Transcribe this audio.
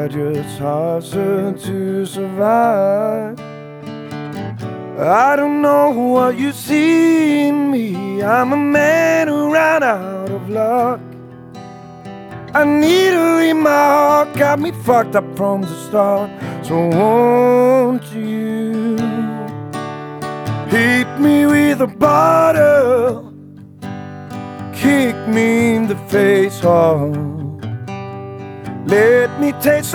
I just hustle to survive. I don't know what you see in me. I'm a man who ran out of luck. A needle in my heart got me fucked up from the start. So won't you hit me with a bottle, kick me in the face, oh, let me taste